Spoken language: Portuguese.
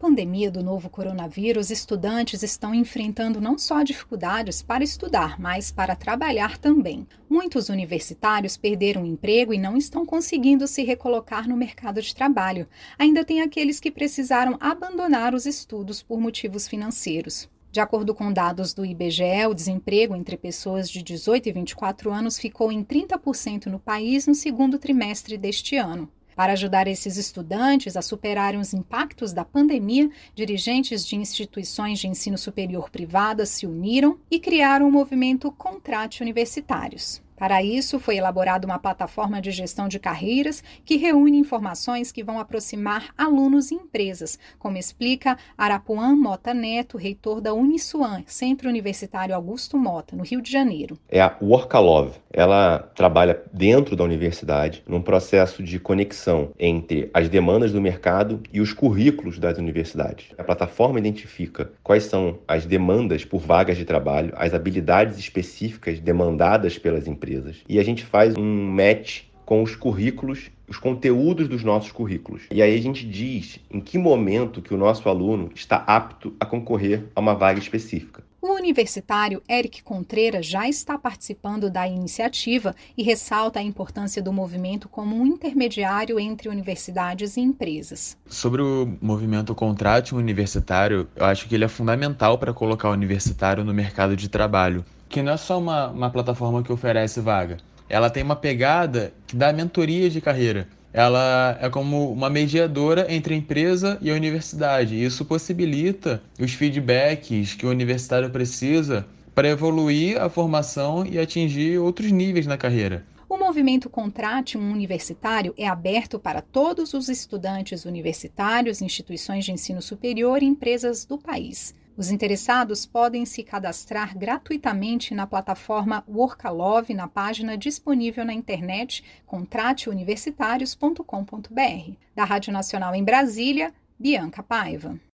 pandemia do novo coronavírus, estudantes estão enfrentando não só dificuldades para estudar, mas para trabalhar também. Muitos universitários perderam o emprego e não estão conseguindo se recolocar no mercado de trabalho. Ainda tem aqueles que precisaram abandonar os estudos por motivos financeiros. De acordo com dados do IBGE, o desemprego entre pessoas de 18 e 24 anos ficou em 30% no país no segundo trimestre deste ano. Para ajudar esses estudantes a superarem os impactos da pandemia, dirigentes de instituições de ensino superior privadas se uniram e criaram o movimento Contrate Universitários. Para isso, foi elaborada uma plataforma de gestão de carreiras que reúne informações que vão aproximar alunos e empresas, como explica Arapuã Mota Neto, reitor da Uniswan, Centro Universitário Augusto Mota, no Rio de Janeiro. É a Workalove. Ela trabalha dentro da universidade num processo de conexão entre as demandas do mercado e os currículos das universidades. A plataforma identifica quais são as demandas por vagas de trabalho, as habilidades específicas demandadas pelas empresas, e a gente faz um match com os currículos, os conteúdos dos nossos currículos. E aí a gente diz em que momento que o nosso aluno está apto a concorrer a uma vaga específica. O universitário Eric Contreras já está participando da iniciativa e ressalta a importância do movimento como um intermediário entre universidades e empresas. Sobre o movimento Contrate Universitário, eu acho que ele é fundamental para colocar o universitário no mercado de trabalho, que não é só uma plataforma que oferece vaga. Ela tem uma pegada que dá mentoria de carreira. Ela é como uma mediadora entre a empresa e a universidade. Isso possibilita os feedbacks que o universitário precisa para evoluir a formação e atingir outros níveis na carreira. O movimento Contrate um Universitário é aberto para todos os estudantes universitários, instituições de ensino superior e empresas do país. Os interessados podem se cadastrar gratuitamente na plataforma Workalove, na página disponível na internet contrateuniversitarios.com.br. Da Rádio Nacional em Brasília, Bianca Paiva.